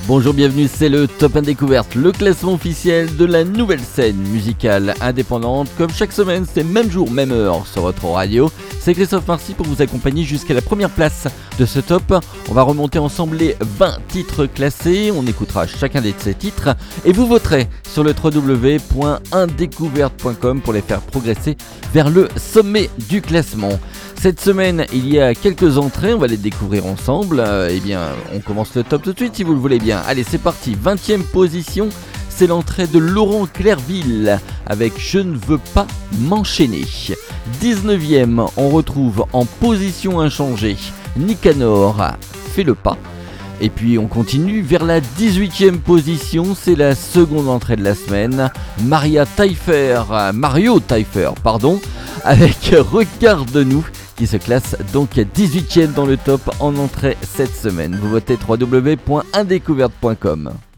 Bonjour, bienvenue, c'est le Top 1 Découverte, le classement officiel de la nouvelle scène musicale indépendante. Comme chaque semaine, c'est même jour, même heure sur votre radio. C'est Christophe Marcy pour vous accompagner jusqu'à la première place de ce top. On va remonter ensemble les 20 titres classés, on écoutera chacun de ces titres et vous voterez sur le www.indécouverte.com pour les faire progresser vers le sommet du classement. Cette semaine, il y a quelques entrées, on va les découvrir ensemble. On commence le top tout de suite si vous le voulez bien. Allez, c'est parti, 20e position, c'est l'entrée de Laurent Clerville avec Je ne veux pas m'enchaîner. 19e, on retrouve en position inchangée Nicanor, Fais le pas. Et puis on continue vers la 18e position, c'est la seconde entrée de la semaine, Mario Taillefer, avec Regarde-nous, qui se classe donc 18e dans le top en entrée cette semaine. Vous votez www.indécouverte.com.